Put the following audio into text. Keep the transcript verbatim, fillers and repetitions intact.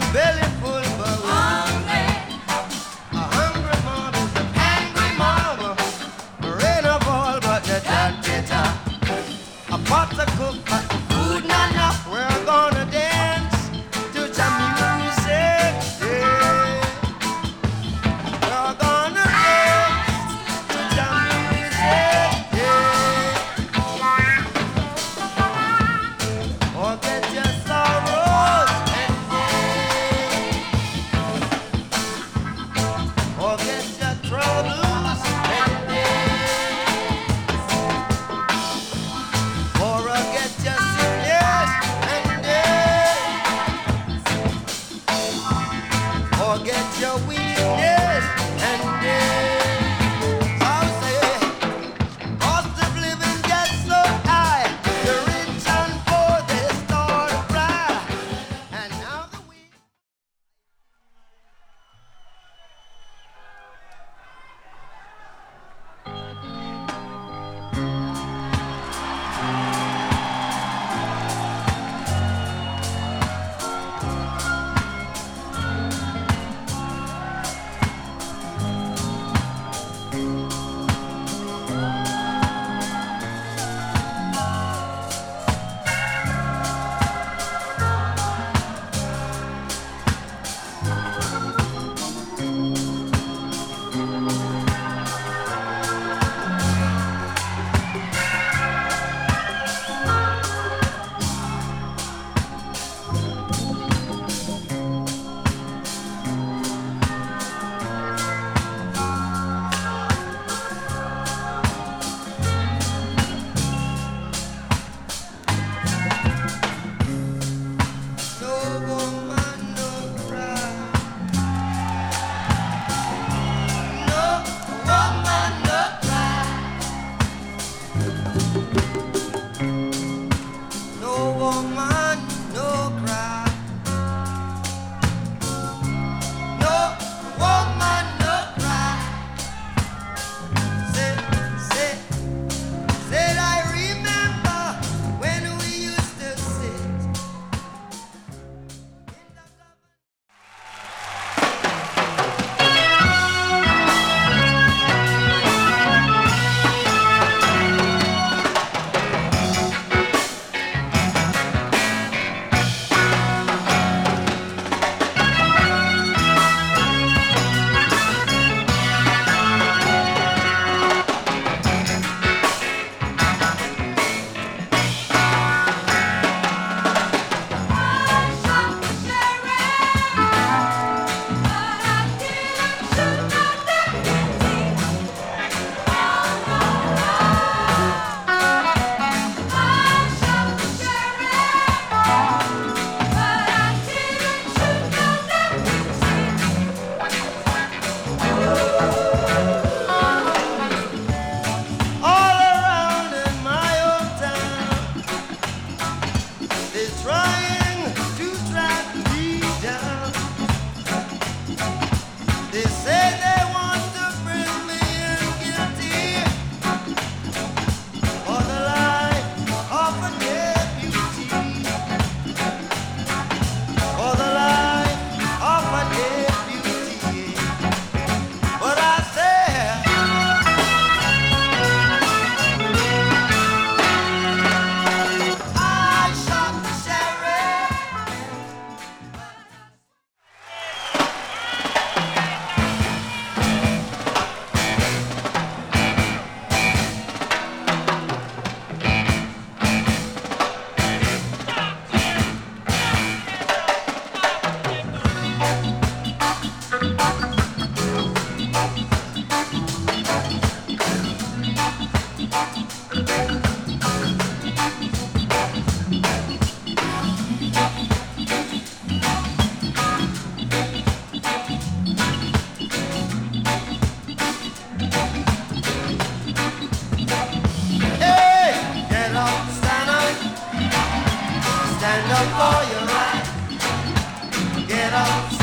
belly full but hungry. A hungry mom is an angry mama. Rain a fall but the dad get up. A pot to cook but the food not enough. We're gonna dance to some music, yeah. We're gonna dance to some music, yeah. Forget your sorrows and pain. Forget your troubles and pain. Forget your sickness and death. Forget your weakness and death. Some say, cost of living gets so high, the rich and poor they start to cry. And now the weak. No woman, no cry. No woman, no cry. No woman, no cry. No woman, no cry. Say, say, said I remember when we used to sit in the all around in my hometown, they're trying to track me down. They say they want to bring me in guilty for the life of a deputy, for the life of a deputy. But I say, I shot the sheriff. Hey, get up, stand up, stand up for your right. Get up,